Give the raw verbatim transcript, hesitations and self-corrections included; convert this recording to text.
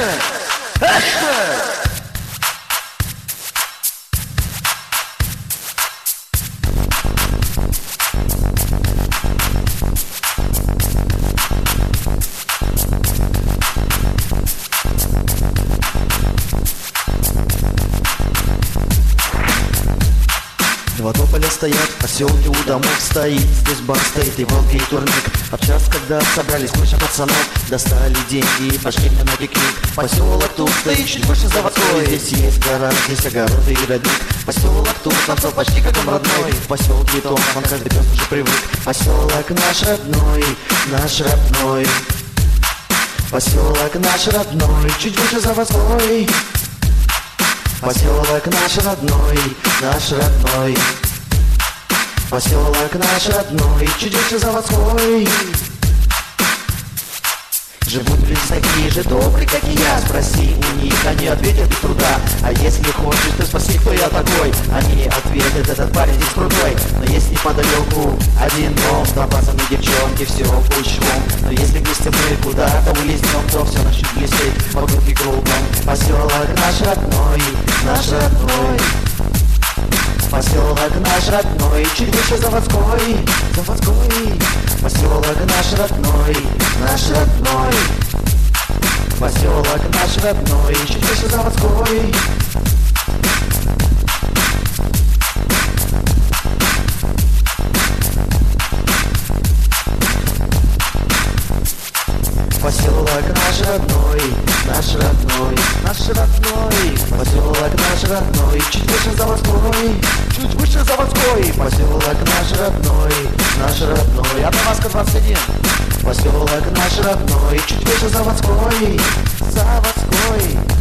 Два тополя стоят, в поселке у домов стоит. Здесь бар стоит и волки, и турник. А в час, когда собрались куча пацанов, достали деньги и пошли на пикник. Поселок тут стоит чуть выше заводской. Здесь есть гора, здесь огороды и родник. Поселок тут танцев почти как он родной. В поселке том, вам каждый пес уже привык. Поселок наш родной, наш родной. Поселок наш родной, чуть выше заводской. Поселок наш родной, наш родной. Поселок наш родной, чуть выше заводской. Живут люди такие же добрые, как и я. Спроси у них, они ответят без труда. А если хочешь, ты спроси, кто я такой. Они ответят, этот парень здесь крутой. Но есть неподалеку один дом, там пацаны, девчонки, все пучком. Но если вместе мы куда-то улизнем, то все начнет блестеть вокруг и кругом. Поселок наш родной, наш родной. Поселок наш родной, чуть выше заводской, заводской. Поселок наш родной, наш родной. Поселок наш родной, чуть выше заводской. Поселок наш родной, наш родной, наш родной. Поселок наш родной, чуть выше заводской, чуть выше заводской. Поселок наш родной, наш родной. Атамаска двадцать один. Поселок наш родной, чуть выше заводской, заводской.